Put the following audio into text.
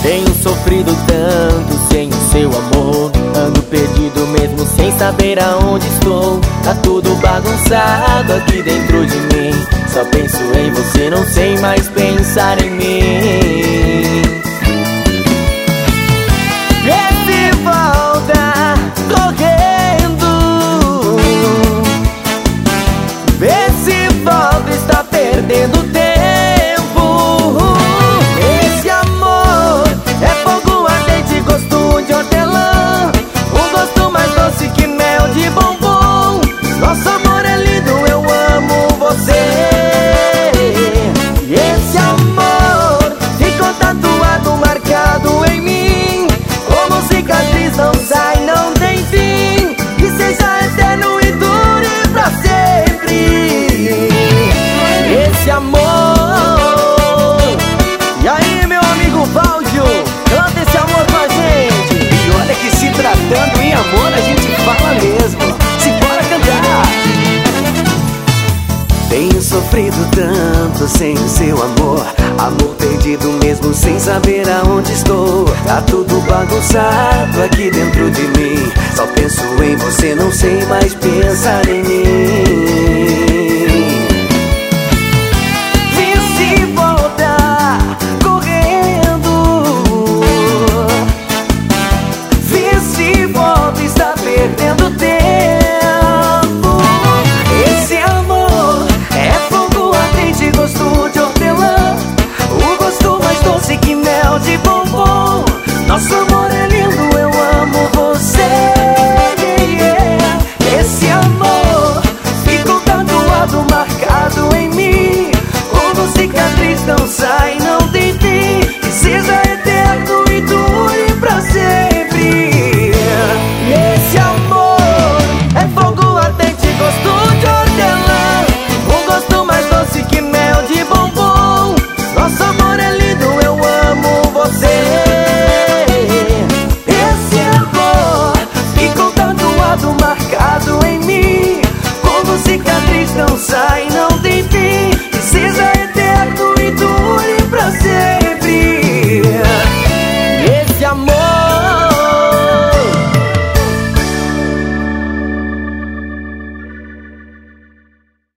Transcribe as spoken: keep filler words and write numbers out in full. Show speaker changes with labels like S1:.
S1: Tenho sofrido tanto sem o seu amor. Ando perdido mesmo sem saber aonde estou. Tá tudo bagunçado aqui dentro de mim. Só penso em você, não sei mais pensar em mim. Vê se volta correndo, vê se volta, está perdendo tempo. Esse amor é fogo ardente, gosto de hortelã, um gosto mais doce que mel de bombom. Nosso amor é lindo, eu amo você. E esse amor ficou tatuado, marcado em mim, como cicatriz, não sai, não tem fim. Que seja eterno e dure pra sempre esse amor. E aí, meu amigo Valdio, canta esse amor com a gente.
S2: E olha que se tratando em amor a gente fala mesmo. Se bora cantar. Tenho sofrido tanto sem o seu amor, amor perdido mesmo sem saber aonde estou. Tá tudo bagunçado aqui dentro de mim. Só penso em você, não sei mais pensar em mim. Vê se volta correndo, vê se volta, está perdendo tempo. Esse amor é fogo ardente, gosto de hortelã, o gosto mais doce que mel de bombom. Nosso